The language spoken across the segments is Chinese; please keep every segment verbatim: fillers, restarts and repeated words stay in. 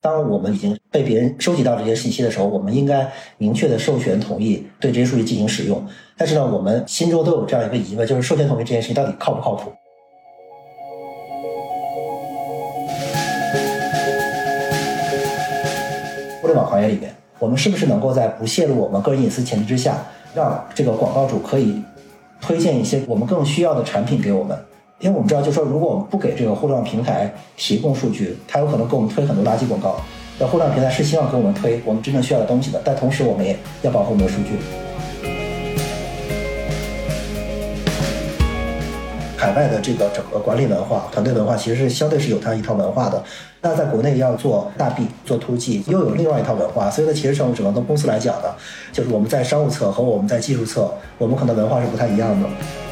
当我们已经被别人收集到这些信息的时候，我们应该明确的授权同意对这些数据进行使用。但是呢，我们心中都有这样一个疑问，就是授权同意这件事情到底靠不靠谱？互联网行业里面，我们是不是能够在不泄露我们个人隐私前提之下，让这个广告主可以推荐一些我们更需要的产品给我们？因为我们知道，就是说，如果我们不给这个互联网平台提供数据，它有可能给我们推很多垃圾广告。那互联网平台是希望给我们推我们真正需要的东西的，但同时我们也要保护我们的数据。海外的这个整个管理文化、团队文化，其实是相对是有它一套文化的。那在国内要做大 B、做 to G， 又有另外一套文化。所以呢，其实从整个公司来讲呢，就是我们在商务侧和我们在技术侧，我们可能文化是不太一样的。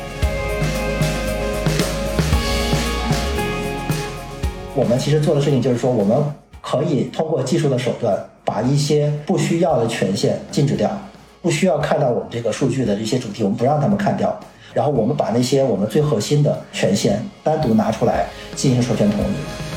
我们其实做的事情就是说，我们可以通过技术的手段，把一些不需要的权限禁止掉，不需要看到我们这个数据的这些主题，我们不让他们看掉。然后我们把那些我们最核心的权限单独拿出来进行授权同意。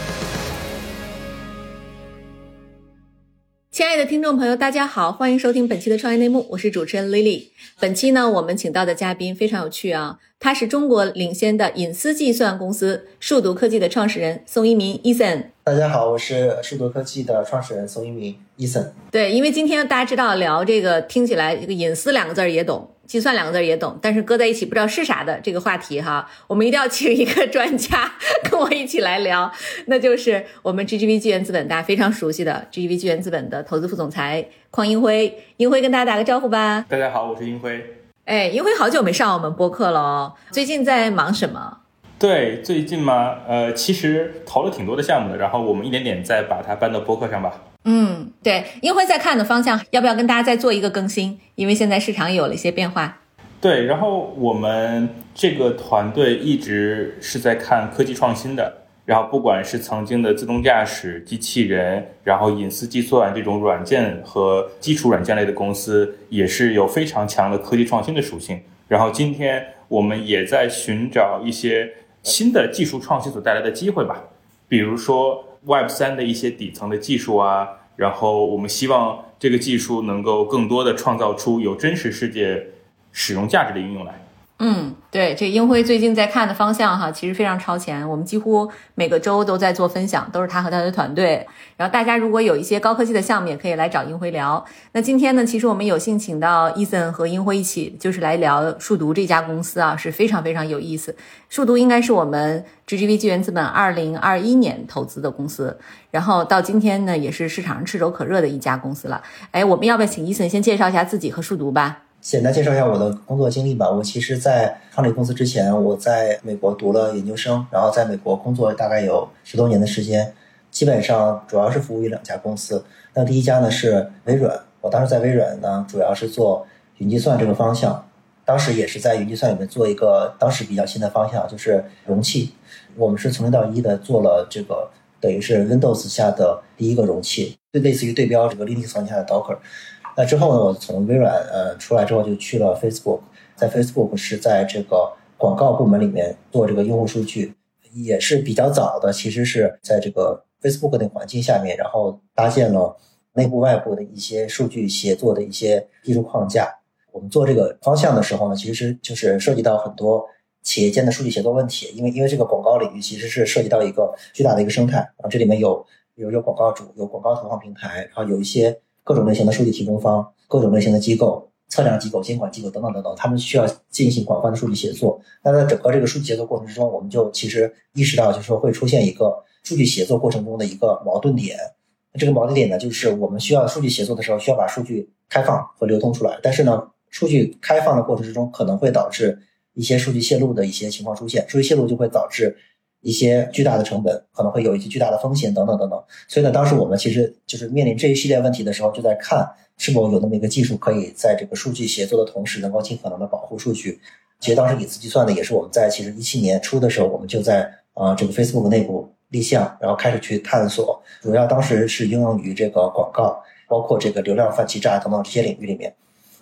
亲爱的听众朋友，大家好，欢迎收听本期的创业内幕，我是主持人 Lily。 本期呢，我们请到的嘉宾非常有趣啊，他是中国领先的隐私计算公司数读科技的创始人宋一鸣 Ethan。 大家好，我是数读科技的创始人宋一鸣 Ethan。 对，因为今天大家知道聊这个听起来这个隐私两个字也懂，计算两个字也懂，但是搁在一起不知道是啥的这个话题哈，我们一定要请一个专家跟我一起来聊，那就是我们 G G V 纪元资本大家非常熟悉的 G G V 纪元资本的投资副总裁邝英辉。英辉跟大家打个招呼吧。 大家好，我是英辉。 哎，英辉好久没上我们播客了哦，最近在忙什么？ 对，最近嘛，呃，其实投了挺多的项目的，然后我们一点点再把它搬到播客上吧。 嗯，对，英辉在看的方向要不要跟大家再做一个更新？因为现在市场有了一些变化。 对，然后我们这个团队一直是在看科技创新的，然后不管是曾经的自动驾驶、机器人，然后隐私计算这种软件和基础软件类的公司，也是有非常强的科技创新的属性。然后今天我们也在寻找一些新的技术创新所带来的机会吧，比如说 Web 三 的一些底层的技术啊，然后我们希望这个技术能够更多的创造出有真实世界使用价值的应用来。 嗯，对，这英辉最近在看的方向哈，其实非常超前。我们几乎每个周都在做分享，都是他和他的团队。然后大家如果有一些高科技的项目，也可以来找英辉聊。那今天呢，其实我们有幸请到 Ethan 和英辉一起，就是来聊数读这家公司啊，是非常非常有意思。数读应该是我们 G G V 纪元资本二零二一年投资的公司，然后到今天呢，也是市场上炙手可热的一家公司了。哎，我们要不要请 Ethan 先介绍一下自己和数读吧？ 简单介绍一下我的工作经历吧。我其实在创立公司之前，我在美国读了研究生，然后在美国工作大概有十多年的时间，基本上主要是服务于两家公司。那第一家呢是微软，我当时在微软呢主要是做云计算这个方向，当时也是在云计算里面做一个当时比较新的方向，就是容器。我们是从零到一的做了这个等于是 Windows 下的第一个容器，就类似于对标这个 Linux 下的 Docker。那之后呢，我从微软呃出来之后就去了 Facebook， 在 Facebook 是在这个广告部门里面做这个用户数据，也是比较早的，其实是在这个 Facebook 的环境下面，然后搭建了内部外部的一些数据协作的一些技术框架。我们做这个方向的时候呢，其实就是涉及到很多企业间的数据协作问题，因为因为这个广告领域其实是涉及到一个巨大的一个生态，然后这里面有有有广告主，有广告投放平台，然后有一些各种类型的数据提供方，各种类型的机构，测量机构、监管机构等等等等，他们需要进行广泛的数据协作。那在整个这个数据协作过程之中，我们就其实意识到，就是说会出现一个数据协作过程中的一个矛盾点。这个矛盾点呢，就是我们需要数据协作的时候，需要把数据开放和流通出来，但是呢，数据开放的过程之中，可能会导致一些数据泄露的一些情况出现，数据泄露就会导致一些巨大的成本，可能会有一些巨大的风险等等等等。所以呢，当时我们其实就是面临这一系列问题的时候，就在看是否有那么一个技术可以在这个数据协作的同时，能够尽可能的保护数据。其实当时隐私计算呢，也是我们在其实一七年初的时候，我们就在啊、呃、这个 Facebook 内部立项，然后开始去探索，主要当时是应用于这个广告，包括这个流量泛欺诈等等这些领域里面。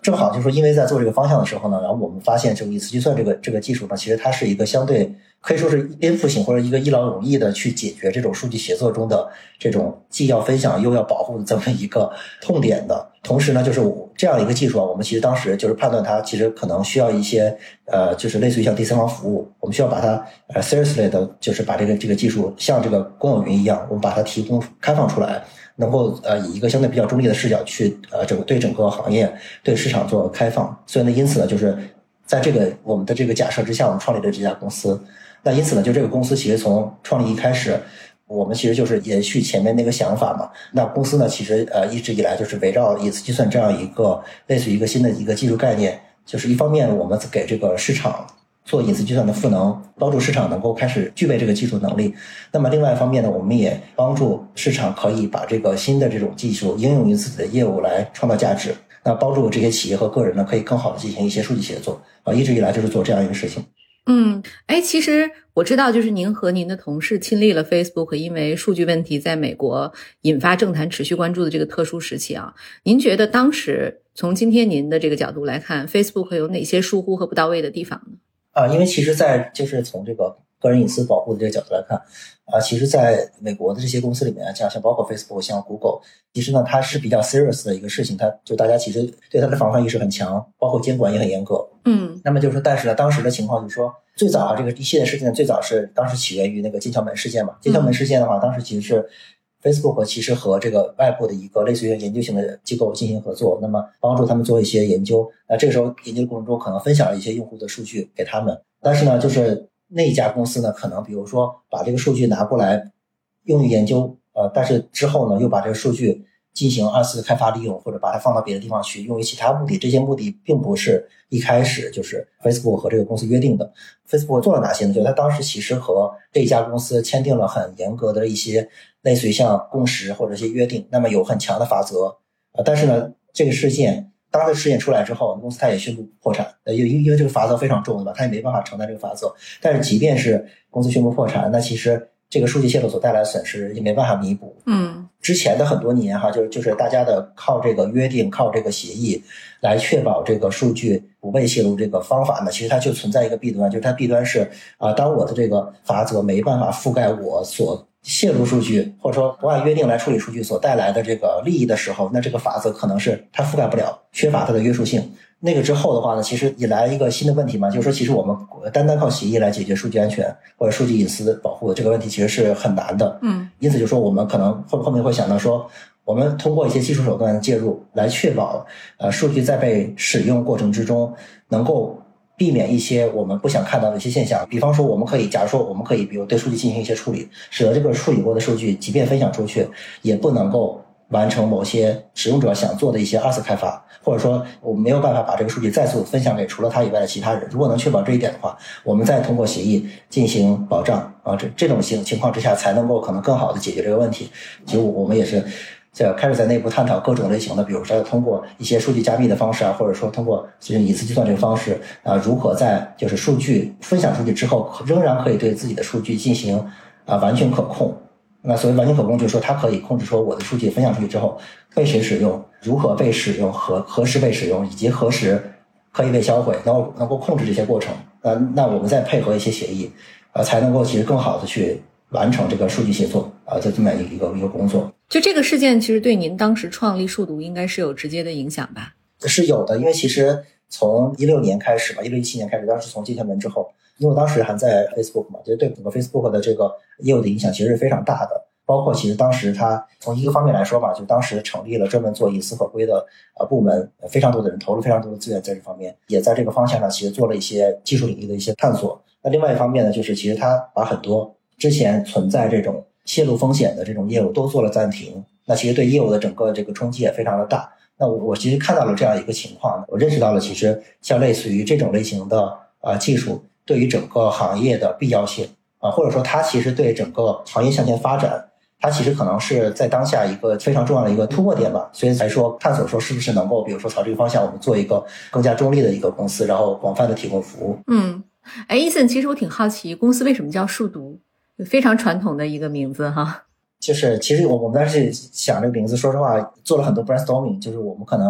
正好就是说，因为在做这个方向的时候呢，然后我们发现这个隐私计算这个这个技术呢，其实它是一个相对可以说是颠覆性或者一个一劳永逸的去解决这种数据协作中的这种既要分享又要保护的这么一个痛点的。同时呢，就是这样一个技术啊，我们其实当时就是判断它其实可能需要一些呃，就是类似于像第三方服务，我们需要把它呃 seriously 的，就是把这个这个技术像这个公有云一样，我们把它提供开放出来。能够呃以一个相对比较中立的视角去呃整个对整个行业对市场做开放，所以呢，因此呢，就是在这个我们的这个假设之下，我们创立了这家公司。那因此呢，就这个公司其实从创立一开始，我们其实就是延续前面那个想法嘛。那公司呢，其实呃一直以来就是围绕隐私计算这样一个类似于一个新的一个技术概念，就是一方面我们给这个市场做隐私计算的赋能，帮助市场能够开始具备这个技术能力。那么另外一方面呢，我们也帮助市场可以把这个新的这种技术应用于自己的业务来创造价值。那帮助这些企业和个人呢，可以更好的进行一些数据协作啊，一直以来就是做这样一个事情。 嗯，哎，其实我知道，就是您和您的同事亲历了 Facebook 因为数据问题在美国引发政坛持续关注的这个特殊时期啊。您觉得当时从今天您的这个角度来看 ，Facebook 有哪些疏忽和不到位的地方呢？ 啊，因为其实在就是从这个个人隐私保护的这个角度来看啊，其实在美国的这些公司里面，像像包括 Facebook 像 Google， 其实呢它是比较 serious 的一个事情，它就大家其实对它的防范意识很强，包括监管也很严格。 嗯， 那么就是说，但是呢当时的情况就是说，最早啊这个一系列事件最早是当时起源于那个剑桥门事件嘛。剑桥门事件的话，当时其实是Facebook 其实和这个外部的一个类似于研究型的机构进行合作，那么帮助他们做一些研究。那这个时候研究过程中可能分享了一些用户的数据给他们，但是呢，就是那一家公司呢，可能比如说把这个数据拿过来用于研究，呃，但是之后呢，又把这个数据进行二次开发利用，或者把它放到别的地方去用于其他目的。这些目的并不是一开始就是 Facebook 和这个公司约定的。Facebook 做了哪些呢？就是他当时其实和这家公司签订了很严格的一些类似于像共识或者一些约定，那么有很强的法则。呃，但是呢，这个事件当这事件出来之后，公司它也宣布破产，呃，因为因为这个罚则非常重，对吧？它也没办法承担这个罚则。但是即便是公司宣布破产，那其实这个数据泄露所带来的损失也没办法弥补。 嗯， 之前的很多年哈，就是就是大家的靠这个约定、靠这个协议来确保这个数据不被泄露这个方法呢，其实它就存在一个弊端，就是它弊端是啊、呃，当我的这个罚则没办法覆盖我所泄露数据，或者说不按约定来处理数据所带来的这个利益的时候，那这个法则可能是它覆盖不了，缺乏它的约束性。那个之后的话呢，其实引来一个新的问题嘛，就是说其实我们单单靠协议来解决数据安全或者数据隐私保护这个问题其实是很难的。 嗯， 因此就说我们可能后后面会想到说，我们通过一些技术手段介入来确保呃数据在被使用过程之中能够避免一些我们不想看到的一些现象。比方说我们可以假如说我们可以比如对数据进行一些处理，使得这个处理过的数据即便分享出去也不能够完成某些使用者想做的一些二次开发，或者说我们没有办法把这个数据再次分享给除了他以外的其他人。如果能确保这一点的话，我们再通过协议进行保障啊，这这种情情况之下才能够可能更好的解决这个问题。其实我们也是这开始在内部探讨各种类型的，比如说通过一些数据加密的方式啊，或者说通过就是隐私计算这个方式啊，如何在就是数据分享出去之后仍然可以对自己的数据进行啊完全可控。那所谓完全可控，就是说它可以控制说我的数据分享出去之后被谁使用，如何被使用，何何时被使用，以及何时可以被销毁，能够能够控制这些过程。呃，那我们再配合一些协议，呃，才能够其实更好的去完成这个数据协作啊，这这么一个一个工作。 就这个事件，其实对您当时创立数独应该是有直接的影响吧？ 是有的，因为其实从一六年开始吧，一六一七年开始，当时从剑桥门之后。因为我当时还在 Facebook 嘛，就对整个 Facebook 的这个业务的影响其实是非常大的。包括其实当时它从一个方面来说嘛，就当时成立了专门做隐私合规的呃部门，非常多的人投入非常多的资源在这方面，也在这个方向上其实做了一些技术领域的一些探索。那另外一方面呢，就是其实它把很多之前存在这种泄露风险的这种业务都做了暂停，那其实对业务的整个这个冲击也非常的大。那我我其实看到了这样一个情况，我认识到了其实像类似于这种类型的呃技术对于整个行业的必要性啊，或者说它其实对整个行业向前发展，它其实可能是在当下一个非常重要的一个突破点吧，所以才说探索说是不是能够比如说朝这个方向我们做一个更加中立的一个公司，然后广泛的提供服务。 嗯，哎，Ethan，其实我挺好奇公司为什么叫数独，非常传统的一个名字哈。 就是其实我我们当时想这个名字，说实话做了很多 brainstorming，就是我们可能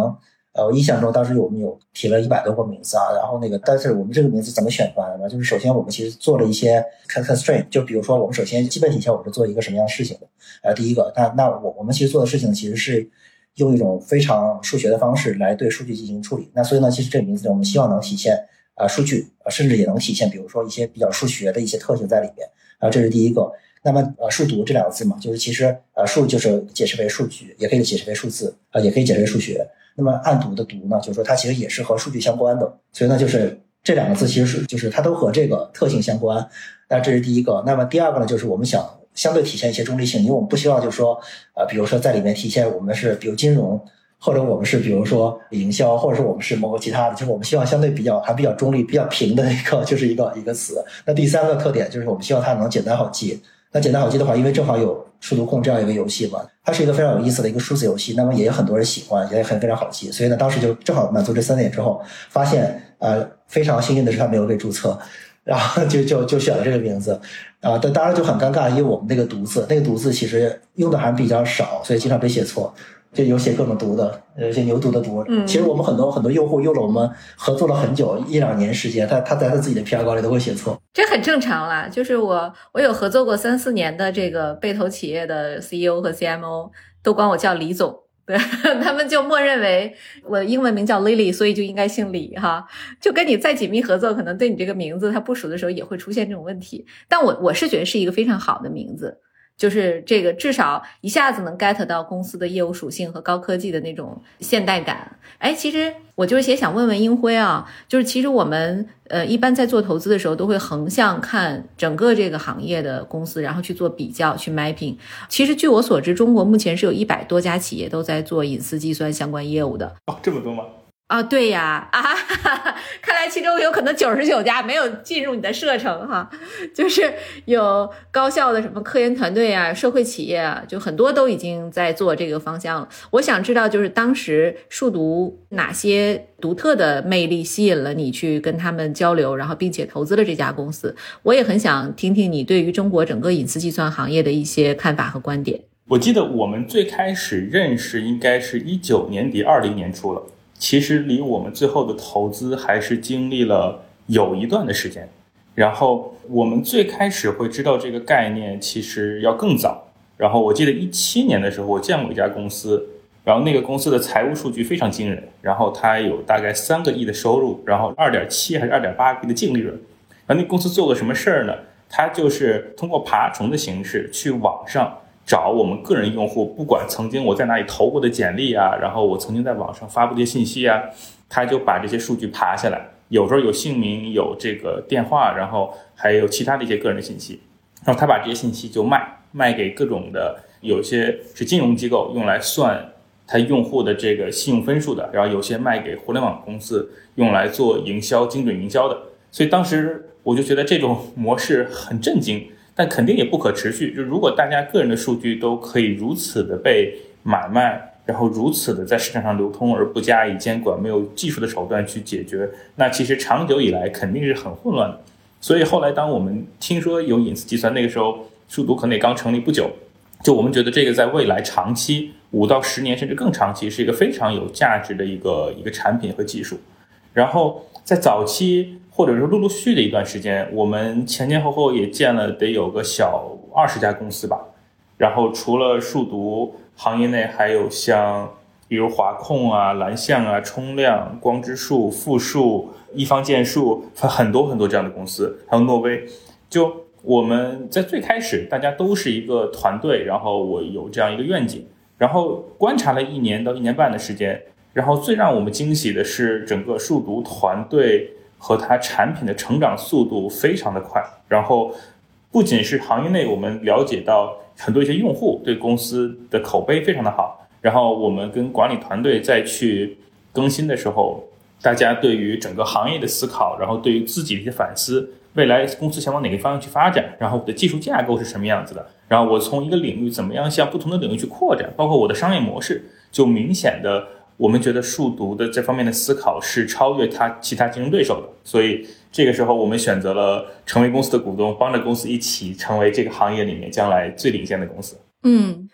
呃，我印象中当时我们有提了一百多个名字啊，然后那个，但是我们这个名字怎么选出来的呢？就是首先我们其实做了一些 constraint， 就比如说我们首先基本体现我们是做一个什么样的事情的，呃，第一个，那那我我们其实做的事情其实是用一种非常数学的方式来对数据进行处理，那所以呢，其实这个名字我们希望能体现啊、呃、数据，呃，甚至也能体现比如说一些比较数学的一些特性在里面，啊、呃，这是第一个。那么呃，数独这两个字嘛，就是其实呃数就是解释为数据，也可以解释为数字啊、呃，也可以解释为数学。那么暗读的读呢，就是说它其实也是和数据相关的，所以呢，就是这两个字其实是就是它都和这个特性相关。那这是第一个。那么第二个呢，就是我们想相对体现一些中立性，因为我们不希望就是说呃，比如说在里面体现我们是比如金融，或者我们是比如说营销，或者是我们是某个其他的，就是我们希望相对比较还比较中立、比较平的一个就是一个一个词。那第三个特点就是我们希望它能简单好记。那简单好记的话，因为正好有数独控这样一个游戏嘛，它是一个非常有意思的一个数字游戏，那么也有很多人喜欢，也很非常好记，所以呢，当时就正好满足这三点之后，发现呃非常幸运的是它没有被注册，然后就就就选了这个名字啊，但当然就很尴尬，因为我们那个独字，那个独字其实用的还比较少，所以经常被写错。就有写各种读的，有些牛读的读。嗯，其实我们很多很多用户用了我们合作了很久，一两年时间，他他在他自己的 P R 稿里都会写错， 这很正常啦。就是我我有合作过三四年的这个被投企业的 C E O 和 C M O 都管我叫李总，对，他们就默认为我的英文名叫 Lily， 所以就应该姓李哈。就跟你再紧密合作，可能对你这个名字他部署的时候也会出现这种问题。但我我是觉得是一个非常好的名字。就是这个至少一下子能 get 到公司的业务属性和高科技的那种现代感。哎，其实我就是也想问问英辉啊，就是其实我们呃一般在做投资的时候都会横向看整个这个行业的公司，然后去做比较去 mapping。其实据我所知，中国目前是有一百多家企业都在做隐私计算相关业务的。 哦，这么多吗？ 啊，对呀，啊哈哈哈，看来其中有可能九十九家没有进入你的射程哈，就是有高校的什么科研团队啊、社会企业啊，就很多都已经在做这个方向了。我想知道，就是当时数独哪些独特的魅力吸引了你去跟他们交流，然后并且投资了这家公司。我也很想听听你对于中国整个隐私计算行业的一些看法和观点。 我记得我们最开始认识应该是一九年底二零年初了。其实离我们最后的投资还是经历了有一段的时间，然后我们最开始会知道这个概念其实要更早。然后我记得一七年的时候我见过一家公司，然后那个公司的财务数据非常惊人，然后它有大概三个亿的收入，然后 二点七 还是 二点八 亿的净利润。然后那公司做个什么事儿呢？它就是通过爬虫的形式去网上找我们个人用户，不管曾经我在哪里投过的简历啊，然后我曾经在网上发布的信息啊，他就把这些数据爬下来，有时候有姓名，有这个电话，然后还有其他的一些个人的信息，然后他把这些信息就卖卖给各种的，有些是金融机构用来算他用户的这个信用分数的，然后有些卖给互联网公司用来做营销、精准营销的。所以当时我就觉得这种模式很震惊，但肯定也不可持续。就如果大家个人的数据都可以如此的被买卖，然后如此的在市场上流通而不加以监管，没有技术的手段去解决，那其实长久以来肯定是很混乱的。所以后来当我们听说有隐私计算，那个时候数独可能也刚成立不久，就我们觉得这个在未来长期五到十年甚至更长期是一个非常有价值的一个一个产品和技术。然后在早期或者是陆陆续续的一段时间，我们前前后后也见了得有个小二十家公司吧。然后除了数独，行业内还有像比如华控啊、蓝象啊、冲量、光之数、富数、一方建数，很多很多这样的公司，还有诺威。就我们在最开始大家都是一个团队，然后我有这样一个愿景，然后观察了一年到一年半的时间，然后最让我们惊喜的是整个数独团队和它产品的成长速度非常的快。然后不仅是行业内我们了解到很多一些用户对公司的口碑非常的好，然后我们跟管理团队再去更新的时候，大家对于整个行业的思考，然后对于自己的一些反思，未来公司想往哪个方向去发展，然后我的技术架构是什么样子的，然后我从一个领域怎么样向不同的领域去扩展，包括我的商业模式，就明显的我们觉得数独的这方面的思考是超越它其他竞争对手的。所以这个时候我们选择了成为公司的股东，帮着公司一起成为这个行业里面将来最领先的公司。 嗯，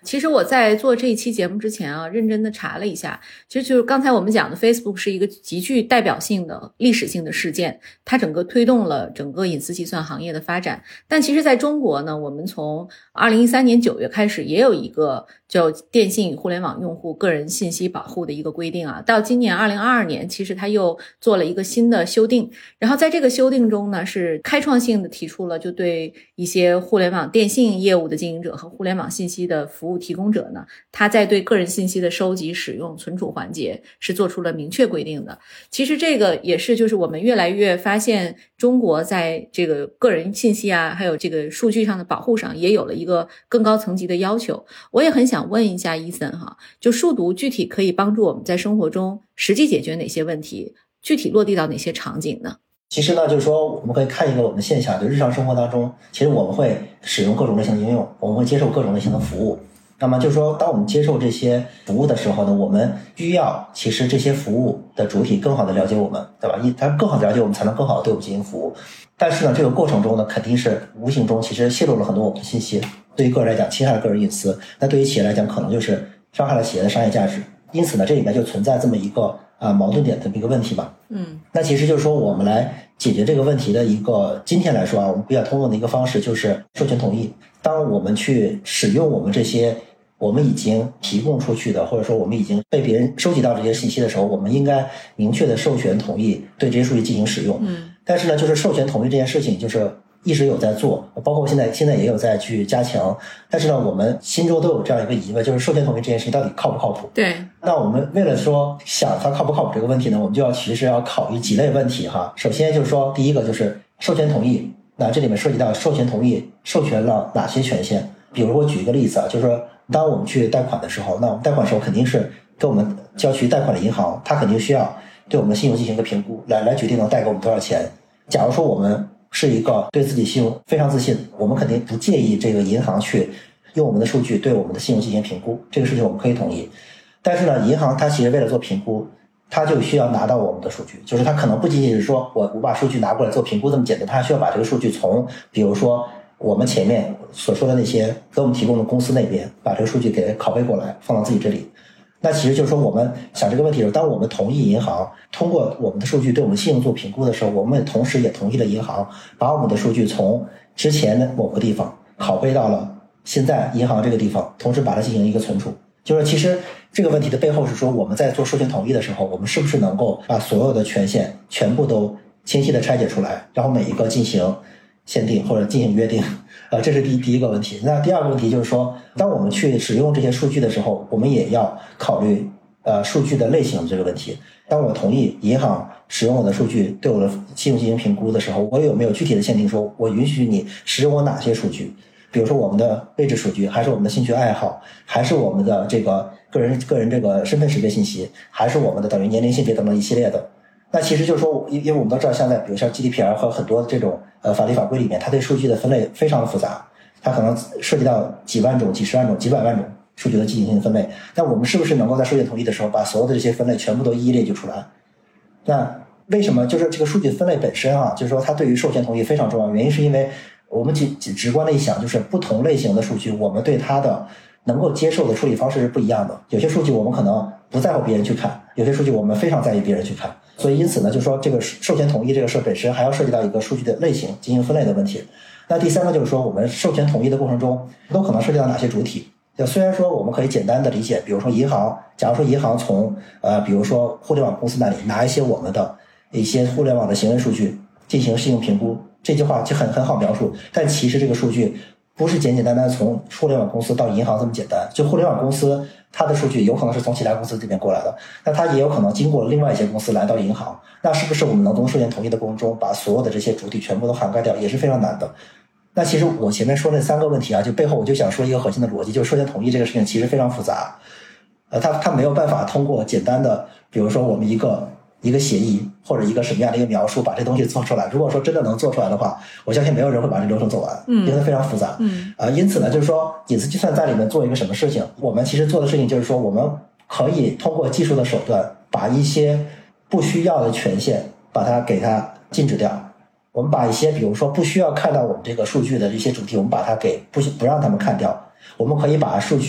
其实我在做这一期节目之前啊，认真的查了一下，其实就是刚才我们讲的 Facebook 是一个极具代表性的历史性的事件，它整个推动了整个隐私计算行业的发展。但其实在中国呢，我们从二零一三年九月开始也有一个叫电信与互联网用户个人信息保护的一个规定啊，到今年二零二二年其实它又做了一个新的修订，然后在这个修订中呢，是开创性的提出了就对一些互联网电信业务的经营者和互联网信息的服务提供者呢，他在对个人信息的收集、使用、存储环节是做出了明确规定的。其实这个也是就是我们越来越发现中国在这个个人信息啊还有这个数据上的保护上也有了一个更高层级的要求。我也很想问一下伊森哈，就数独具体可以帮助我们在生活中实际解决哪些问题，具体落地到哪些场景呢？ 其实呢，就是说我们可以看一个我们的现象，就日常生活当中，其实我们会使用各种类型的应用，我们会接受各种类型的服务。那么就是说，当我们接受这些服务的时候呢，我们需要其实这些服务的主体更好的了解我们，对吧？他更好的了解我们，才能更好的对我们进行服务。但是呢，这个过程中呢，肯定是无形中其实泄露了很多我们的信息，对于个人来讲侵害了个人隐私，那对于企业来讲可能就是伤害了企业的商业价值。因此呢，这里面就存在这么一个啊矛盾点的一个问题吧。 嗯， 那其实就是说我们来解决这个问题的一个今天来说啊，我们比较通用的一个方式就是授权同意。当我们去使用我们这些我们已经提供出去的，或者说我们已经被别人收集到这些信息的时候，我们应该明确的授权同意对这些数据进行使用。 嗯， 但是呢，就是授权同意这件事情，就是一直有在做，包括现在现在也有在去加强。但是呢，我们心中都有这样一个疑问，就是授权同意这件事情到底靠不靠谱？ 对。 那我们为了说想它靠不靠谱这个问题呢，我们就要其实要考虑几类问题哈。首先就是说，第一个就是授权同意，那这里面涉及到授权同意授权了哪些权限？比如我举一个例子啊，就是说当我们去贷款的时候，那我们贷款的时候肯定是跟我们郊区贷款的银行，它肯定需要对我们的信用进行一个评估，来来决定能贷给我们多少钱。假如说我们是一个对自己信用非常自信，我们肯定不介意这个银行去用我们的数据对我们的信用进行评估，这个事情我们可以同意。但是呢，银行它其实为了做评估，它就需要拿到我们的数据，就是它可能不仅仅是说我我把数据拿过来做评估这么简单，它需要把这个数据从比如说我们前面所说的那些给我们提供的公司那边把这个数据给拷贝过来放到自己这里。那其实就是说我们想这个问题的时候，当我们同意银行通过我们的数据对我们信用做评估的时候，我们同时也同意了银行把我们的数据从之前的某个地方拷贝到了现在银行这个地方，同时把它进行一个存储。就是其实这个问题的背后是说，我们在做授权同意的时候，我们是不是能够把所有的权限全部都清晰的拆解出来，然后每一个进行限定或者进行约定。呃，这是第一第一个问题。那第二个问题就是说，当我们去使用这些数据的时候，我们也要考虑呃数据的类型这个问题。当我同意银行使用我的数据对我的信用进行评估的时候，我有没有具体的限定说我允许你使用我哪些数据？比如说我们的位置数据，还是我们的兴趣爱好，还是我们的这个个人个人这个身份识别信息，还是我们的等于年龄性别等等一系列的。那其实就是说，因为我们都知道，像在比如像 G D P R 和很多这种呃法律法规里面，它对数据的分类非常的复杂，它可能涉及到几万种、几十万种、几百万种数据的进行分类。那我们是不是能够在授权同意的时候，把所有的这些分类全部都一一列举出来？那为什么就是这个数据分类本身啊，就是说它对于授权同意非常重要？原因是因为我们直直观的一想，就是不同类型的数据，我们对它的能够接受的处理方式是不一样的。有些数据我们可能不在乎别人去看，有些数据我们非常在意别人去看。所以因此呢，就是说这个授权同意这个事本身还要涉及到一个数据的类型进行分类的问题。那第三个就是说，我们授权同意的过程中都可能涉及到哪些主体？就虽然说我们可以简单的理解，比如说银行，假如说银行从呃比如说互联网公司那里拿一些我们的一些互联网的行为数据进行信用评估，这句话就很很好描述。但其实这个数据不是简简单单从互联网公司到银行这么简单，就互联网公司它的数据有可能是从其他公司这边过来的，那它也有可能经过另外一些公司来到银行。那是不是我们能从授权同意的过程中把所有的这些主体全部都涵盖掉，也是非常难的。那其实我前面说那三个问题啊，就背后我就想说一个核心的逻辑，就是授权同意这个事情其实非常复杂，呃，它它没有办法通过简单的，比如说我们一个一个协议或者一个什么样的一个描述把这东西做出来。如果说真的能做出来的话，我相信没有人会把这流程做完，因为它非常复杂。 嗯， 啊、呃，因此呢，就是说隐私计算在里面做一个什么事情？我们其实做的事情就是说，我们可以通过技术的手段，把一些不需要的权限把它给它禁止掉。我们把一些比如说不需要看到我们这个数据的这些主题，我们把它给不不让他们看掉。我们可以把数据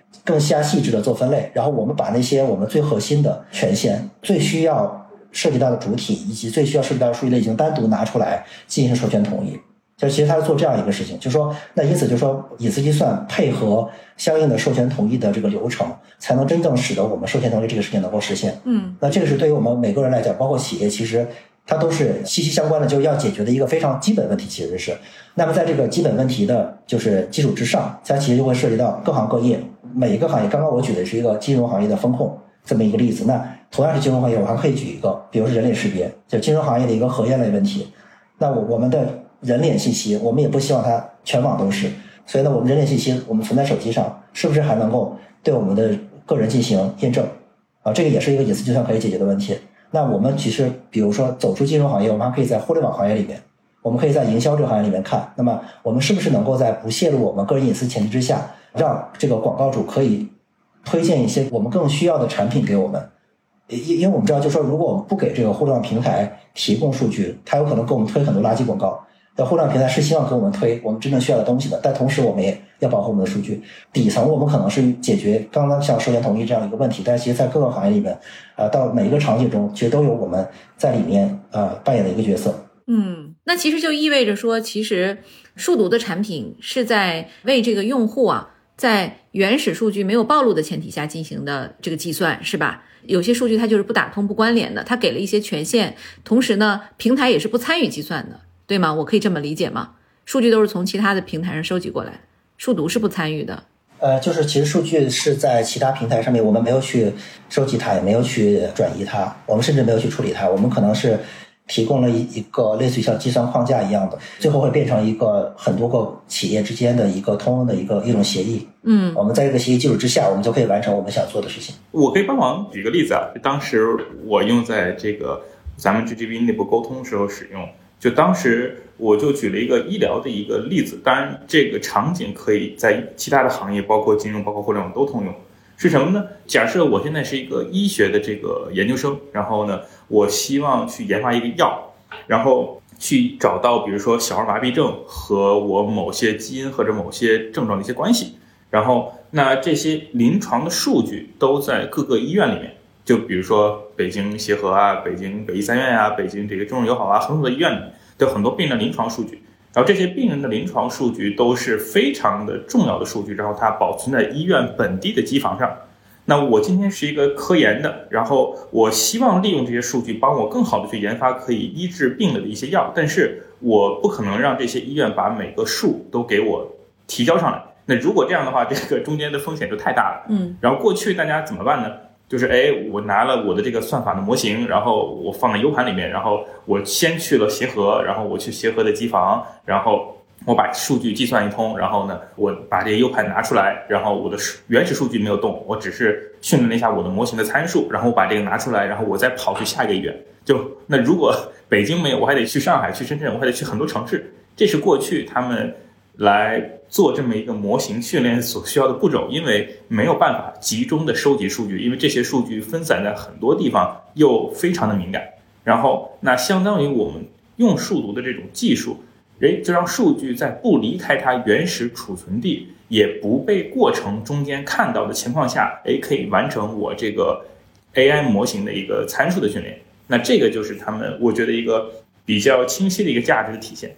更加细致的做分类，然后我们把那些我们最核心的权限、最需要涉及到的主体以及最需要涉及到的数据类型单独拿出来进行授权统一。就其实他是做这样一个事情，就是说，那因此就是说，隐私计算配合相应的授权统一的这个流程，才能真正使得我们授权统一这个事情能够实现。 嗯， 那这个是对于我们每个人来讲，包括企业，其实它都是息息相关的，就是要解决的一个非常基本问题，其实是。那么在这个基本问题的就是基础之上，它其实就会涉及到各行各业，每一个行业。刚刚我举的是一个金融行业的风控这么一个例子，那同样是金融行业，我还可以举一个，比如说人脸识别，就金融行业的一个核验类问题。那我我们的人脸信息，我们也不希望它全网都是，所以呢，我们人脸信息我们存在手机上，是不是还能够对我们的个人进行验证啊？这个也是一个隐私计算可以解决的问题。那我们其实比如说走出金融行业，我们还可以在互联网行业里面，我们可以在营销这个行业里面看，那么我们是不是能够在不泄露我们个人隐私前提之下，让这个广告主可以推荐一些我们更需要的产品给我们。因因为我们知道，就是说，如果我们不给这个互联网平台提供数据，它有可能给我们推很多垃圾广告。但互联网平台是希望给我们推我们真正需要的东西的，但同时我们也要保护我们的数据。底层我们可能是解决刚刚像授权统一这样一个问题，但是其实在各个行业里面，呃，到每一个场景中，其实都有我们在里面呃扮演的一个角色。 嗯，那其实就意味着说，其实数独的产品是在为这个用户啊，在原始数据没有暴露的前提下进行的这个计算，是吧？有些数据它就是不打通不关联的，它给了一些权限，同时呢，平台也是不参与计算的。对吗？我可以这么理解吗？数据都是从其他的平台上收集过来，数独是不参与的。 呃，就是其实数据是在其他平台上面，我们没有去收集它，也没有去转移它，我们甚至没有去处理它，我们可能是提供了一个类似于像计算框架一样的，最后会变成一个很多个企业之间的一个通用的一个一种协议。 嗯， 我们在这个协议基础之下，我们就可以完成我们想做的事情。 我可以帮忙举个例子啊，当时我用在这个咱们 G G B 内部沟通时候使用。就当时我就举了一个医疗的一个例子，当然这个场景可以在其他的行业，包括金融、包括互联网都通用。是什么呢？假设我现在是一个医学的这个研究生，然后呢，我希望去研发一个药，然后去找到比如说小儿麻痹症和我某些基因或者某些症状的一些关系，然后那这些临床的数据都在各个医院里面。就比如说北京协和啊，北京北医三院啊，北京这个中日友好啊，很多的医院里面都有很多病人临床数据，然后这些病人的临床数据都是非常的重要的数据，然后它保存在医院本地的机房上。那我今天是一个科研的，然后我希望利用这些数据帮我更好的去研发可以医治病的一些药，但是我不可能让这些医院把每个数都给我提交上来。那如果这样的话，这个中间的风险就太大了。 嗯， 然后过去大家怎么办呢？就是哎，我拿了我的这个算法的模型，然后我放在 U 盘里面，然后我先去了协和，然后我去协和的机房，然后我把数据计算一通，然后呢，我把这个 U 盘拿出来，然后我的原始数据没有动，我只是训练了一下我的模型的参数，然后我把这个拿出来，然后我再跑去下一个医院。就那如果北京没有，我还得去上海、去深圳，我还得去很多城市。这是过去他们来做这么一个模型训练所需要的步骤，因为没有办法集中的收集数据，因为这些数据分散在很多地方，又非常的敏感。然后那相当于我们用数独的这种技术，诶，就让数据在不离开它原始储存地，也不被过程中间看到的情况下，诶，可以完成我这个 A I 模型的一个参数的训练。那这个就是他们我觉得一个比较清晰的一个价值的体现。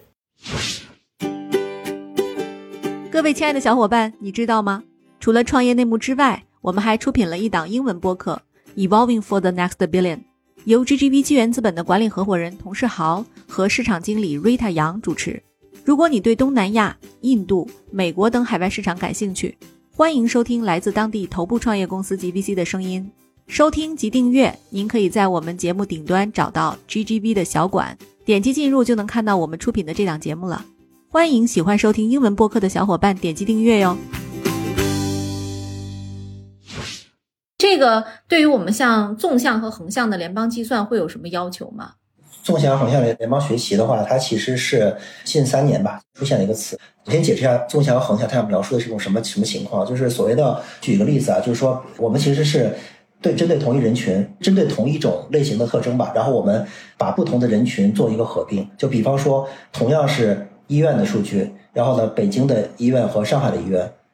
各位亲爱的小伙伴，你知道吗？除了创业内幕之外，我们还出品了一档英文播客 Evolving for the Next Billion， 由 G G B 纪元资本的管理合伙人童世豪和市场经理 Rita 杨主持。如果你对东南亚、印度、美国等海外市场感兴趣，欢迎收听来自当地头部创业公司 G B C 的声音。收听及订阅，您可以在我们节目顶端找到 G G B 的小馆，点击进入就能看到我们出品的这档节目了。欢迎喜欢收听英文播客的小伙伴点击订阅哟。这个对于我们像纵向和横向的联邦计算会有什么要求吗？ 纵向横向联邦学习的话，它其实是近三年吧出现了一个词。我先解释一下纵向和横向它要描述的是一种什么什么情况，就是所谓的，举一个例子啊，就是说我们其实是对针对同一人群，针对同一种类型的特征吧，然后我们把不同的人群做一个合并。就比方说同样是医院的数据，然后呢，北京的医院和上海的医院，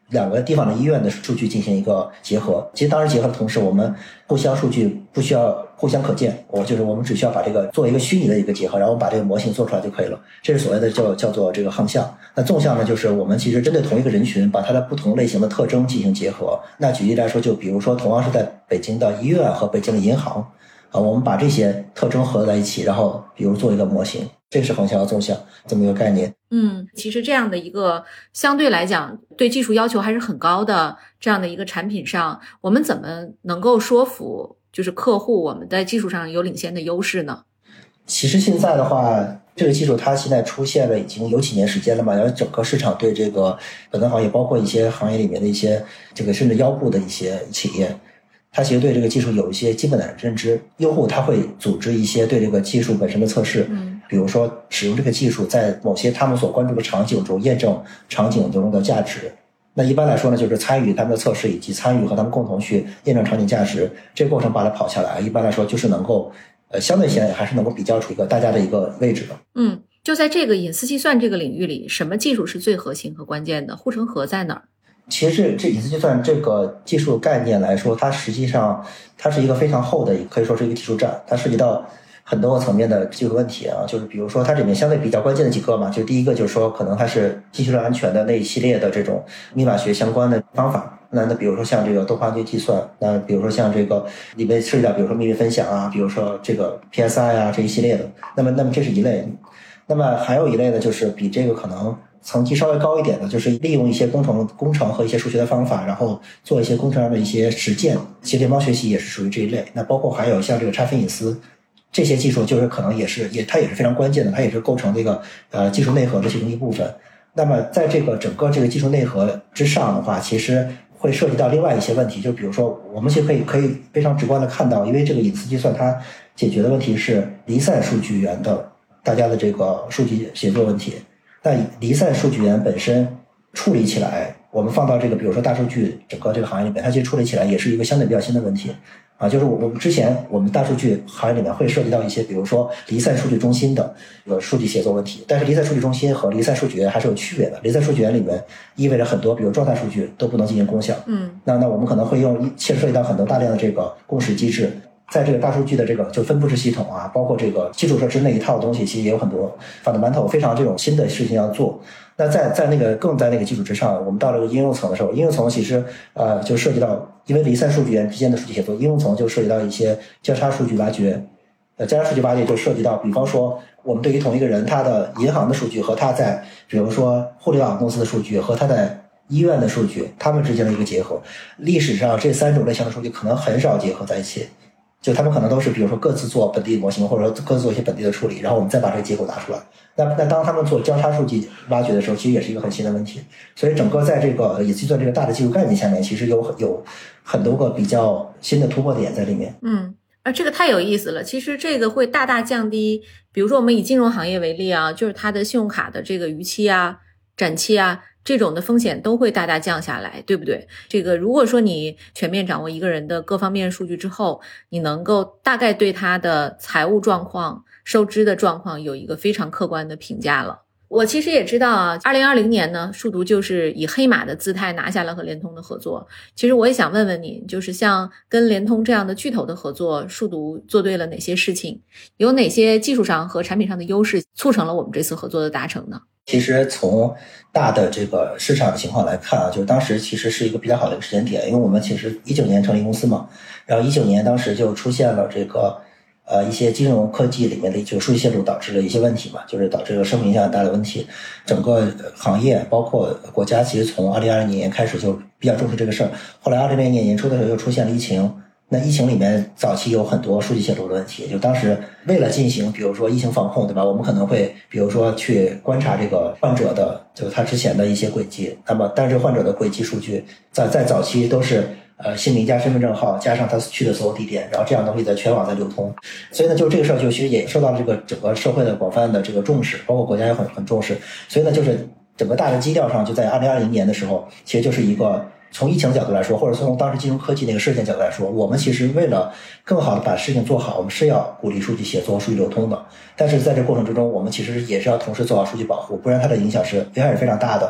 两个地方的医院的数据进行一个结合。其实当时结合的同时，我们互相数据不需要互相可见，我就是我们只需要把这个做一个虚拟的一个结合，然后我们把这个模型做出来就可以了。这是所谓的叫叫做这个横向。那纵向呢，就是我们其实针对同一个人群，把它的不同类型的特征进行结合。那举例来说，就比如说同样是在北京的医院和北京的银行啊，我们把这些特征合在一起，然后比如做一个模型，这是横向和纵向这么一个概念。 嗯，其实这样的一个相对来讲对技术要求还是很高的这样的一个产品上，我们怎么能够说服就是客户我们在技术上有领先的优势呢？ 其实现在的话，这个技术它现在出现了已经有几年时间了嘛，然后整个市场对这个本能行业，包括一些行业里面的一些这个甚至腰部的一些企业，它其实对这个技术有一些基本的认知。用户他会组织一些对这个技术本身的测试， 嗯， 比如说使用这个技术在某些他们所关注的场景中验证场景中的价值。那一般来说呢，就是参与他们的测试以及参与和他们共同去验证场景价值，这个过程把它跑下来，一般来说就是能够呃相对现在还是能够比较出一个大家的一个位置的。 嗯，就在这个隐私计算这个领域里，什么技术是最核心和关键的？护城河在哪儿？ 其实这隐私计算这个技术概念来说，它实际上它是一个非常厚的，可以说是一个技术栈，它涉及到很多个层面的技术问题啊，就是比如说它里面相对比较关键的几个嘛，就第一个就是说可能它是信息流安全的那一系列的这种密码学相关的方法。那那比如说像这个多环节计算，那比如说像这个里面涉及到比如说秘密分享啊，比如说这个 P S I 啊这一系列的，那么那么这是一类。那么还有一类呢，就是比这个可能层级稍微高一点的，就是利用一些工程工程和一些数学的方法，然后做一些工程上的一些实践，其实联邦学习也是属于这一类。那包括还有像这个拆分隐私这些技术，就是可能也是也它也是非常关键的，它也是构成这个呃技术内核的其中一部分。那么在这个整个这个技术内核之上的话，其实会涉及到另外一些问题，就比如说我们其实可以可以非常直观的看到，因为这个隐私计算它解决的问题是离散数据源的大家的这个数据协作问题。那离散数据源本身处理起来，我们放到这个比如说大数据整个这个行业里面，它其实处理起来也是一个相对比较新的问题啊，就是我们之前我们大数据行业里面会涉及到一些比如说离散数据中心的呃数据协作问题，但是离散数据中心和离散数据源还是有区别的。离散数据源里面意味着很多比如状态数据都不能进行共享， 嗯， 那那我们可能会用牵涉及到很多大量的这个共识机制。在这个大数据的这个就分布式系统啊，包括这个基础设施那一套东西，其实也有很多 fundamental 非常这种新的事情要做。那在在那个更在那个基础之上，我们到了应用层的时候，应用层其实呃就涉及到，因为离散数据源之间的数据协作，应用层就涉及到一些交叉数据挖掘。呃，交叉数据挖掘就涉及到，比方说我们对于同一个人他的银行的数据和他在比如说互联网公司的数据和他在医院的数据，他们之间的一个结合。历史上这三种类型的数据可能很少结合在一起。就他们可能都是比如说各自做本地模型，或者说各自做一些本地的处理，然后我们再把这个结果拿出来。那那当他们做交叉数据挖掘的时候，其实也是一个很新的问题。所以整个在这个隐私计算这个大的技术概念下面，其实有有很多个比较新的突破点在里面。 嗯，啊，这个太有意思了。其实这个会大大降低，比如说我们以金融行业为例啊，就是它的信用卡的这个逾期啊、展期啊，这种的风险都会大大降下来，对不对？这个如果说你全面掌握一个人的各方面数据之后，你能够大概对他的财务状况、收支的状况有一个非常客观的评价了。我其实也知道啊，二零二零年呢，数独就是以黑马的姿态拿下了和联通的合作。其实我也想问问你，就是像跟联通这样的巨头的合作，数独做对了哪些事情？有哪些技术上和产品上的优势促成了我们这次合作的达成呢？ 其实从大的这个市场的情况来看啊，就是当时其实是一个比较好的一个时间点，因为我们其实一九年成立公司嘛，然后一九年当时就出现了这个呃一些金融科技里面的就数据泄露导致了一些问题嘛，就是导致了社会影响很大的问题。整个行业包括国家其实从二零二零年开始就比较重视这个事儿，后来二零二零年年初的时候又出现了疫情。那疫情里面早期有很多数据泄露的问题，就当时为了进行比如说疫情防控，对吧，我们可能会比如说去观察这个患者的就他之前的一些轨迹，那么但是患者的轨迹数据在在早期都是呃姓名加身份证号加上他去的所有地点，然后这样东西在全网在流通。所以呢就这个事儿就其实也受到这个整个社会的广泛的这个重视，包括国家也很很重视。所以呢就是整个大的基调上，就在二零二零年的时候，其实就是一个从疫情角度来说，或者从当时金融科技那个事件角度来说，我们其实为了更好的把事情做好，我们是要鼓励数据协作、数据流通的。但是在这过程之中，我们其实也是要同时做好数据保护，不然它的影响是影响是非常大的。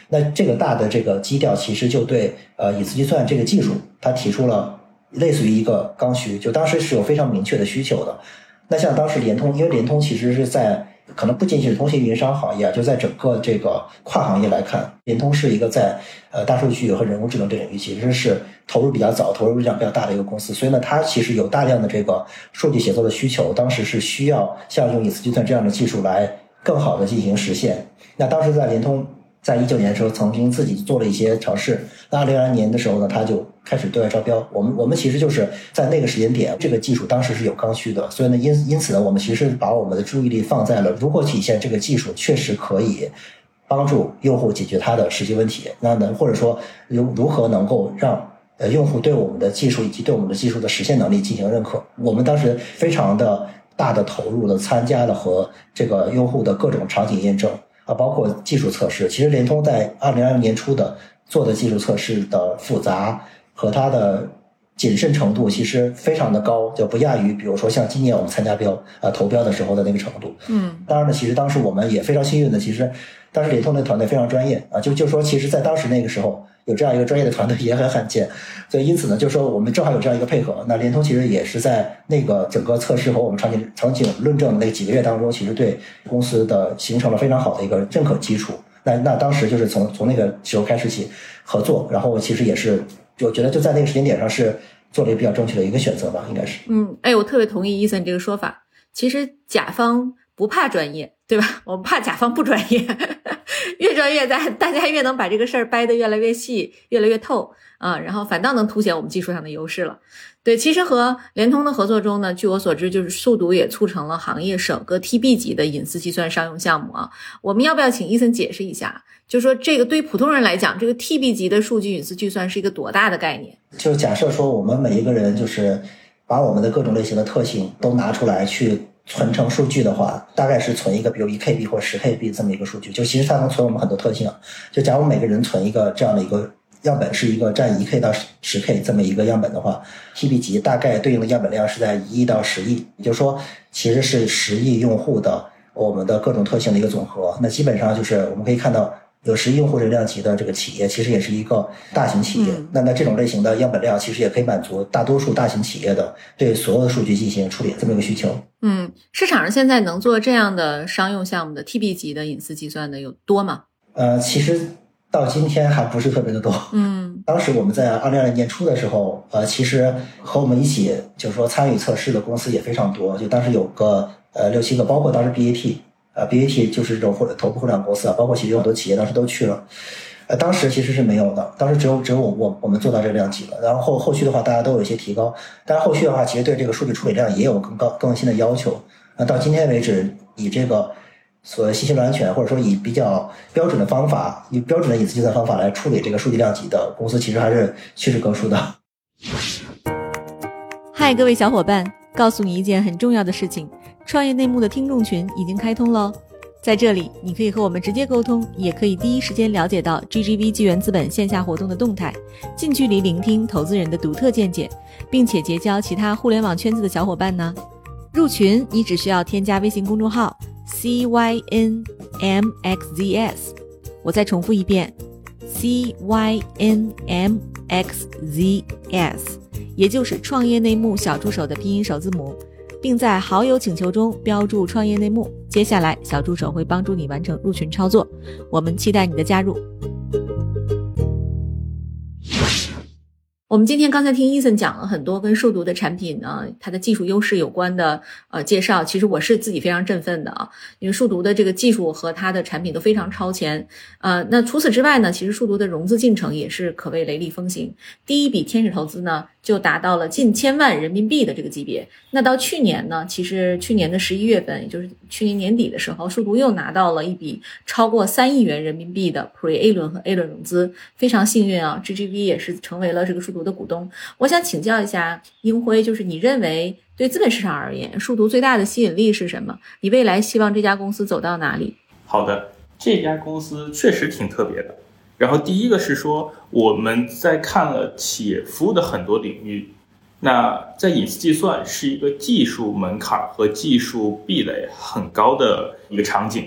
那这个大的这个基调其实就对呃隐私计算这个技术，它提出了类似于一个刚需，就当时是有非常明确的需求的。那像当时联通，因为联通其实是在可能不仅仅是通信运营商行业啊，就在整个这个跨行业来看，联通是一个在呃大数据和人工智能这领域其实是投入比较早、投入量比较大的一个公司，所以呢，它其实有大量的这个数据协作的需求，当时是需要像用隐私计算这样的技术来更好的进行实现。那当时在联通在一九年的时候曾经自己做了一些尝试，那二零二零年的时候呢，他就开始对外招标。我们我们其实就是在那个时间点，这个技术当时是有刚需的，所以呢，因因此呢，我们其实把我们的注意力放在了如何体现这个技术确实可以帮助用户解决他的实际问题，那能或者说如如何能够让呃用户对我们的技术以及对我们的技术的实现能力进行认可。我们当时非常的大的投入的参加了和这个用户的各种场景验证啊，包括技术测试。其实联通在二零二零年初的做的技术测试的复杂和它的谨慎程度其实非常的高，就不亚于比如说像今年我们参加标啊投标的时候的那个程度。 嗯， 当然呢，其实当时我们也非常幸运的，其实当时联通的团队非常专业啊，就就说其实在当时那个时候有这样一个专业的团队也很罕见，所以因此呢，就说我们正好有这样一个配合。那联通其实也是在那个整个测试和我们场景场景论证的那几个月当中，其实对公司的形成了非常好的一个认可基础。那那当时就是从从那个时候开始起合作，然后其实也是我觉得就在那个时间点上是做了一个比较正确的一个选择吧，应该是。 嗯，哎，我特别同意伊森这个说法。其实甲方不怕专业，对吧？我们怕甲方不专业，越专业大大家越能把这个事儿掰得越来越细，越来越透啊，然后反倒能凸显我们技术上的优势了。对，其实和联通的合作中呢，据我所知，就是速读也促成了行业首个 T B 级的隐私计算商用项目啊。我们要不要请伊森解释一下，就是说这个对于普通人来讲，这个 T B 级的数据隐私计算是一个多大的概念？ 就假设说我们每一个人就是把我们的各种类型的特性都拿出来去存成数据的话，大概是存一个比如一 K B 或者十 K B 这么一个数据，就其实它能存我们很多特性啊。就假如每个人存一个这样的一个样本是一个占一 K 到十 K 这么一个样本的话， T B 级大概对应的样本量是在一亿到十亿，也就是说其实是十亿用户的我们的各种特性的一个总和。那基本上就是我们可以看到有十亿用户流量级的这个企业其实也是一个大型企业、嗯、那那这种类型的样本量其实也可以满足大多数大型企业的对所有的数据进行处理这么一个需求。 嗯，市场上现在能做这样的商用项目的 T B 级的隐私计算的有多吗？ 呃，其实到今天还不是特别的多。 嗯， 当时我们在二零二零年初的时候，呃，其实和我们一起就是说参与测试的公司也非常多，就当时有个呃六七个，包括当时 B A T， 呃 B A T 就是这种头部互联网公司啊，包括其实有很多企业当时都去了。呃，当时其实是没有的，当时只有只有我我我们做到这个量级了。然后后后续的话，大家都有一些提高，但是后续的话，其实对这个数据处理量也有更高更新的要求。那到今天为止，以这个所谓信息安全或者说以比较标准的方法，以标准的隐私计算方法来处理这个数据量级的公司，其实还是屈指可数的。 嗨，各位小伙伴，告诉你一件很重要的事情，创业内幕的听众群已经开通了。在这里你可以和我们直接沟通，也可以第一时间了解到 G G V 纪元资本线下活动的动态，近距离聆听投资人的独特见解，并且结交其他互联网圈子的小伙伴呢。入群你只需要添加微信公众号 C Y N M X Z S， 我再重复一遍 C Y N M X Z S， 也就是创业内幕小助手的拼音首字母，并在好友请求中标注创业内幕，接下来小助手会帮助你完成入群操作，我们期待你的加入。我们今天刚才听伊森讲了很多跟数独的产品呢，它的技术优势有关的呃介绍，其实我是自己非常振奋的啊，因为数独的这个技术和它的产品都非常超前。呃，那除此之外呢，其实数独的融资进程也是可谓雷厉风行，第一笔天使投资呢就达到了近千万人民币的这个级别。那到去年呢，其实去年的十一月份，也就是去年年底的时候，数独又拿到了一笔超过三亿元人民币的 Pre A 轮和 A 轮融资，非常幸运啊 ，G G V 也是成为了这个数独的股东。我想请教一下英辉，就是你认为对资本市场而言，数独最大的吸引力是什么？你未来希望这家公司走到哪里？ 好的，这家公司确实挺特别的。然后第一个是说，我们在看了企业服务的很多领域，那在隐私计算是一个技术门槛和技术壁垒很高的一个场景。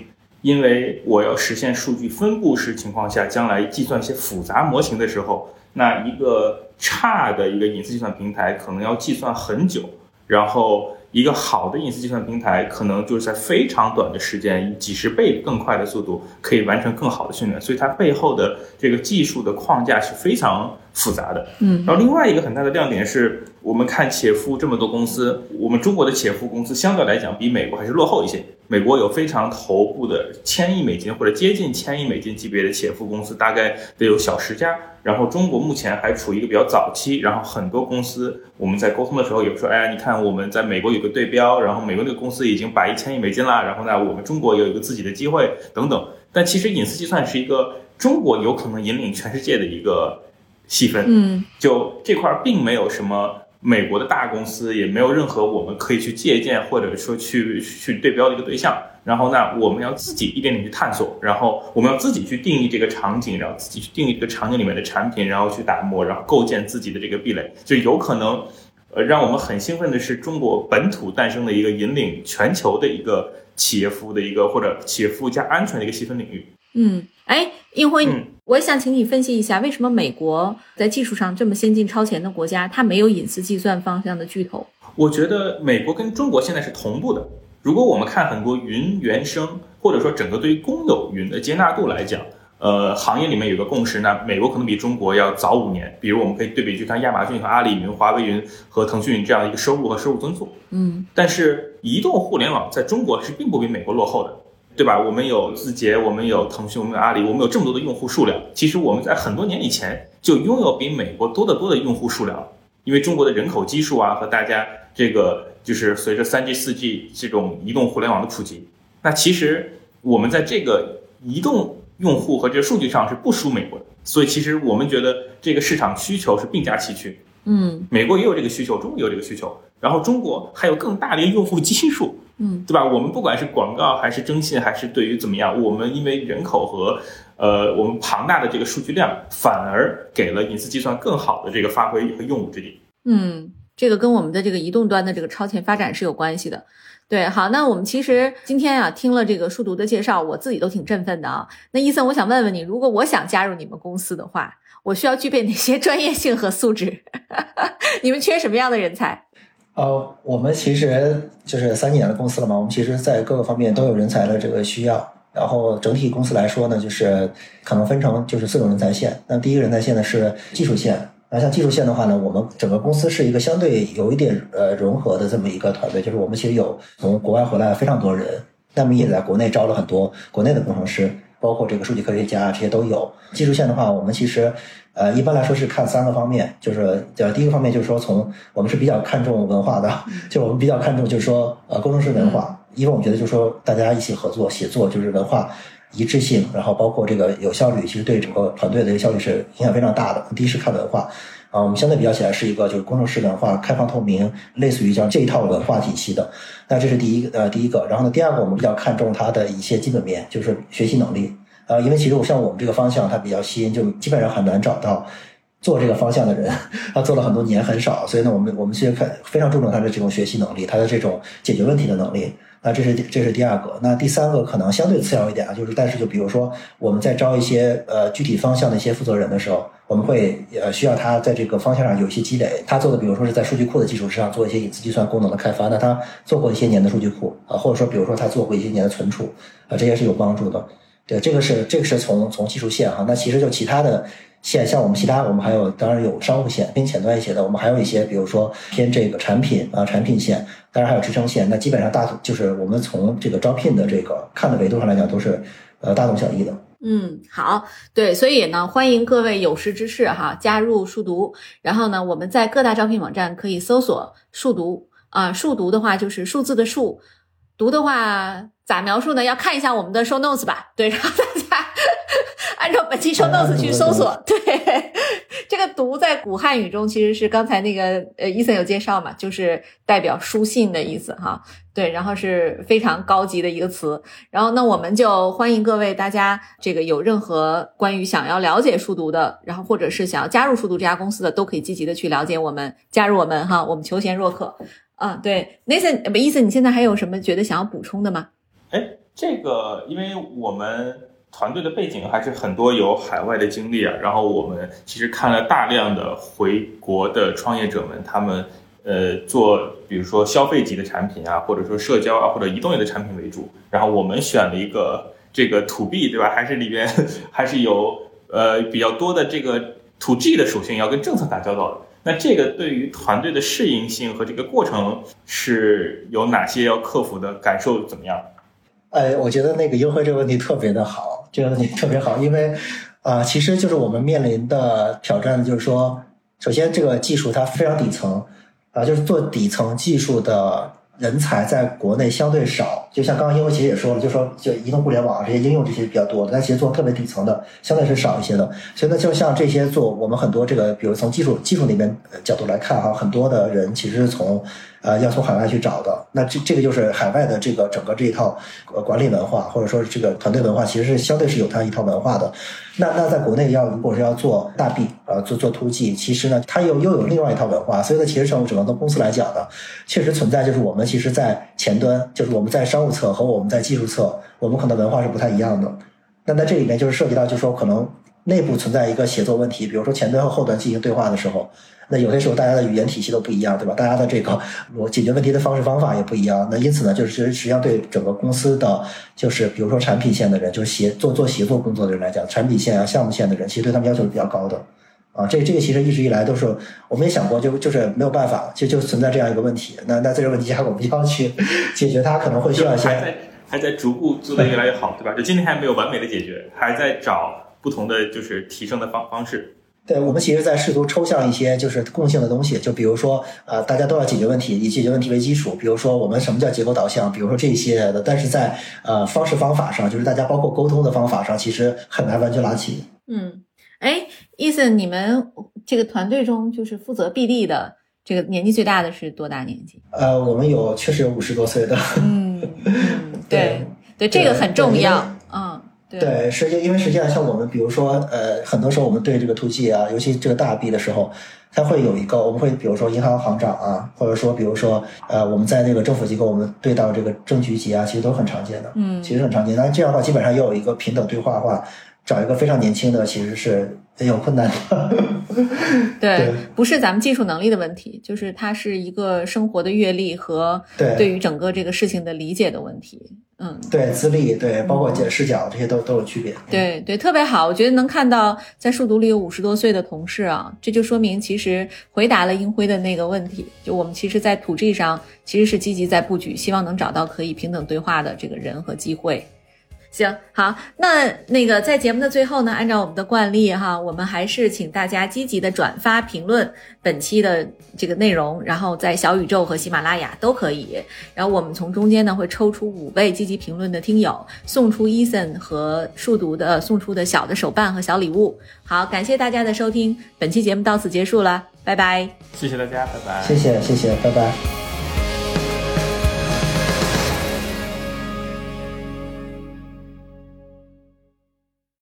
因为我要实现数据分布式情况下，将来计算一些复杂模型的时候，那一个差的一个隐私计算平台可能要计算很久，然后一个好的隐私计算平台可能就是在非常短的时间，以几十倍更快的速度可以完成更好的训练，所以它背后的这个技术的框架是非常复杂的。 嗯， 然后另外一个很大的亮点是，我们看且夫这么多公司，我们中国的且夫公司相对来讲比美国还是落后一些。美国有非常头部的千亿美金或者接近千亿美金级别的且夫公司，大概得有小十家。然后中国目前还处于一个比较早期，然后很多公司我们在沟通的时候也说，哎呀，你看我们在美国有个对标，然后美国那个公司已经百亿千亿美金了，然后呢，我们中国有一个自己的机会等等。但其实隐私计算是一个中国有可能引领全世界的一个细分， 嗯， 就这块并没有什么美国的大公司，也没有任何我们可以去借鉴或者说去去对标的一个对象。然后呢，我们要自己一点点去探索，然后我们要自己去定义这个场景，然后自己去定义这个场景里面的产品，然后去打磨，然后构建自己的这个壁垒。就有可能，呃，让我们很兴奋的是，中国本土诞生的一个引领全球的一个企业服务的一个或者企业服务加安全的一个细分领域。 嗯，哎，映辉， 嗯， 我想请你分析一下，为什么美国在技术上这么先进超前的国家，它没有隐私计算方向的巨头？ 我觉得美国跟中国现在是同步的。如果我们看很多云原生，或者说整个对于公有云的接纳度来讲，呃，行业里面有个共识，那美国可能比中国要早五年。比如我们可以对比去看亚马逊和阿里云、华为云和腾讯云这样一个收入和收入增速。 嗯， 但是移动互联网在中国是并不比美国落后的，对吧？我们有字节，我们有腾讯，我们有阿里，我们有这么多的用户数量。其实我们在很多年以前就拥有比美国多得多的用户数量，因为中国的人口基数啊和大家这个就是随着 三 G 四 G 这种移动互联网的普及，那其实我们在这个移动用户和这个数据上是不输美国的，所以其实我们觉得这个市场需求是并驾齐驱。 嗯， 美国也有这个需求，中国也有这个需求，然后中国还有更大的用户基数， 嗯， 对吧？我们不管是广告还是征信还是对于怎么样，我们因为人口和呃我们庞大的这个数据量，反而给了隐私计算更好的这个发挥和用武之地。 嗯，这个跟我们的这个移动端的这个超前发展是有关系的。对，好，那我们其实今天啊听了这个数独的介绍，我自己都挺振奋的啊。那伊森，我想问问你，如果我想加入你们公司的话，我需要具备哪些专业性和素质？你们缺什么样的人才？ 呃，我们其实就是三年的公司了嘛，我们其实在各个方面都有人才的这个需要。然后整体公司来说呢，就是可能分成就是四种人才线。那第一个人才线呢是技术线。那像技术线的话呢，我们整个公司是一个相对有一点呃融合的这么一个团队，就是我们其实有从国外回来非常多人，那么也在国内招了很多国内的工程师，包括这个数据科学家这些都有。技术线的话，我们其实呃一般来说是看三个方面，就是呃第一个方面就是说从我们是比较看重文化的，就我们比较看重就是说呃工程师文化，因为我们觉得就是说大家一起合作写作就是文化一致性，然后包括这个有效率，其实对整个团队的效率是影响非常大的。第一是看文化啊，我们相对比较起来是一个就是工程师文化开放透明，类似于像这一套文化体系的。那这是第一个呃第一个，然后呢，第二个我们比较看重它的一些基本面，就是学习能力。呃，因为其实我像我们这个方向它比较新，就基本上很难找到做这个方向的人，他做了很多年很少，所以呢，我们我们其实看非常注重他的这种学习能力，他的这种解决问题的能力。那这是这是第二个。那第三个可能相对次要一点啊，就是但是就比如说我们在招一些呃具体方向的一些负责人的时候，我们会呃需要他在这个方向上有一些积累。他做的比如说是在数据库的基础之上做一些隐私计算功能的开发，那他做过一些年的数据库啊，或者说比如说他做过一些年的存储啊，这些是有帮助的。对，这个是这个是从从技术线哈。那其实就其他的线，像我们其他我们还有当然有商务线偏前端一些的，我们还有一些比如说偏这个产品啊产品线，当然还有支撑线。那基本上大就是我们从这个招聘的这个看的维度上来讲都是呃大同小异的。 嗯，好，对，所以呢，欢迎各位有识之士哈加入数独。然后呢，我们在各大招聘网站可以搜索数独啊，数独的话就是数字的数，读的话咋描述呢？要看一下我们的 show notes 吧。对，然后大家按照本期 show notes 去搜索。对，这个读在古汉语中其实是刚才那个呃伊森有介绍嘛，就是代表书信的意思哈。对，然后是非常高级的一个词。然后那我们就欢迎各位大家这个有任何关于想要了解数独的，然后或者是想要加入数独这家公司的，都可以积极的去了解我们，加入我们哈，我们求贤若渴。啊，对 ，Nathan 不，伊森，你现在还有什么觉得想要补充的吗？ 哎， 这个因为我们团队的背景还是很多有海外的经历啊，然后我们其实看了大量的回国的创业者们，他们呃做比如说消费级的产品啊，或者说社交啊，或者移动类的产品为主，然后我们选了一个这个 to B 对吧，还是里边还是有呃比较多的这个 to G 的属性，要跟政策打交道的。那这个对于团队的适应性和这个过程是有哪些要克服的？感受怎么样？ 哎，我觉得那个英辉这个问题特别的好，这个问题特别好，因为啊、呃，其实就是我们面临的挑战，就是说，首先这个技术它非常底层啊、呃，就是做底层技术的人才在国内相对少，就像刚刚英辉其实也说了，就说就移动互联网这些应用这些比较多的，但其实做特别底层的相对是少一些的。所以呢，就像这些做我们很多这个，比如从技术技术里面角度来看哈，很多的人其实是从呃要从海外去找的。那这这个就是海外的这个整个这一套呃管理文化，或者说这个团队文化，其实是相对是有它一套文化的。那那在国内要如果是要做大 B 啊、呃、做做 to G， 其实呢它又又有另外一套文化，所以呢其实从整个公司来讲呢，确实存在就是我们其实在前端，就是我们在商务侧和我们在技术侧，我们可能文化是不太一样的。那在这里面就是涉及到就是说可能内部存在一个协作问题，比如说前端和后端进行对话的时候，那有些时候大家的语言体系都不一样，对吧？大家的这个我解决问题的方式方法也不一样。那因此呢，就是实际上对整个公司的，就是比如说产品线的人，就是协做做协作工作的人来讲，产品线啊、项目线的人，其实对他们要求是比较高的。啊，这这个其实一直以来都是我们也想过，就就是没有办法，就就存在这样一个问题。那那这个问题下我们要去解决它，可能会需要一些还在还在逐步做得越来越好，对吧？就今天还没有完美的解决，还在找不同的就是提升的方方式。 对，我们其实在试图抽象一些就是共性的东西，就比如说呃大家都要解决问题，以解决问题为基础，比如说我们什么叫结构导向，比如说这一系列的，但是在呃方式方法上，就是大家包括沟通的方法上，其实很难完全拉齐。 嗯，哎，Ethan，你们这个团队中就是负责 B D 的，这个年纪最大的是多大年纪？ 呃，我们有确实有五十多岁的。 嗯嗯，对对，这个很重要。嗯。 对，实际因为实际上像我们，比如说，呃，很多时候我们对这个 to G 啊，尤其这个大 B 的时候，它会有一个，我们会比如说银行行长啊，或者说比如说，呃，我们在那个政府机构，我们对到这个政局级啊，其实都很常见的， 嗯， 其实很常见。但这样的话，基本上又有一个平等对话的话，找一个非常年轻的，其实是很有困难的。 对， 对， 不是咱们技术能力的问题，就是它是一个生活的阅历和对于整个这个事情的理解的问题。嗯， 对，资历，对，包括视角，这些都都有区别。 对对，特别好，我觉得能看到在数独里有五十多岁的同事啊，这就说明其实回答了英辉的那个问题，就我们其实在土 G 上其实是积极在布局，希望能找到可以平等对话的这个人和机会。行，好，那那个在节目的最后呢，按照我们的惯例哈，我们还是请大家积极的转发评论本期的这个内容，然后在小宇宙和喜马拉雅都可以，然后我们从中间呢会抽出五位积极评论的听友，送出 Ethan 和数独的送出的小的手办和小礼物。好，感谢大家的收听，本期节目到此结束了，拜拜。 谢谢大家，拜拜。 谢谢，谢谢，拜拜。